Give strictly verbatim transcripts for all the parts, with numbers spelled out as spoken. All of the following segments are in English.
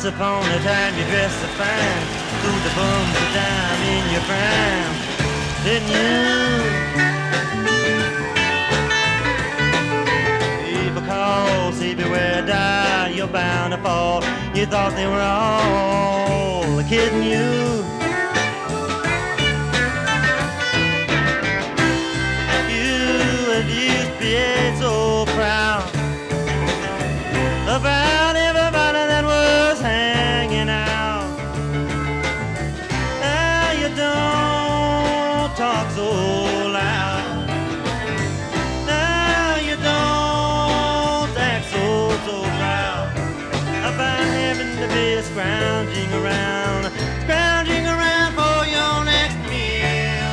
upon a time you dress so fine, threw the bums a dime in your prime, didn't you? People call, see beware, die, you're bound to fall. You thought they were all kidding you. So proud about everybody that was hanging out. Now you don't talk so loud. Now you don't act so, so proud about having to be scrounging around, scrounging around for your next meal.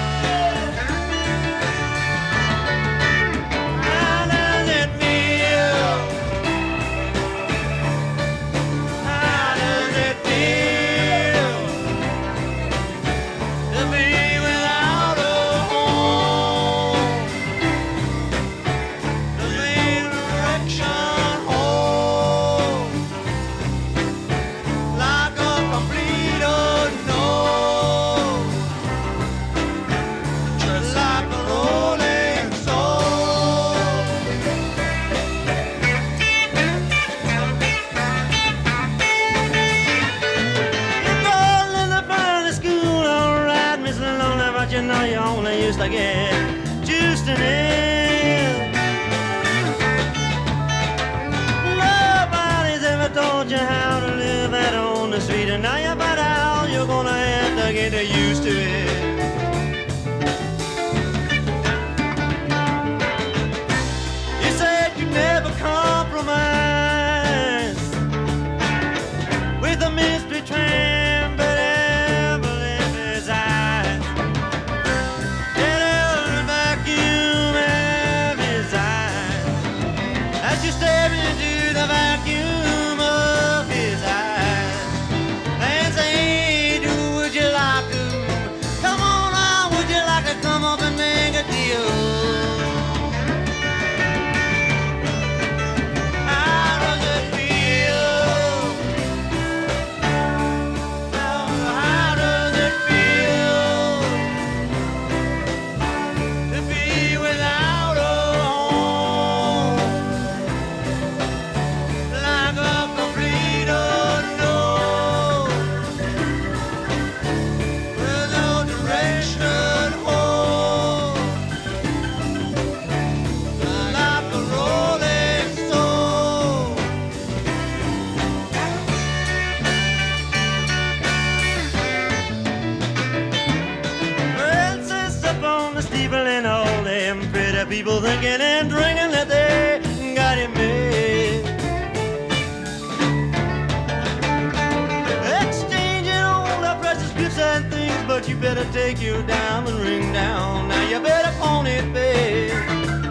You know you only used to get juiced in it. Nobody's ever told you how to live out on the street, and now you find out you're gonna have to get used to it. You said you never compromise with a mystery train, but ever live his eyes. You stare into the vacuum of his eyes and say, hey, dude, would you like to come on out? Would you like to come up and make a deal? How does it feel? How does it feel to be without a and all them pretty people thinking and drinking that they got him made. Exchanging all the precious gifts and things, but you better take your diamond ring down. Now you better pawn it, babe.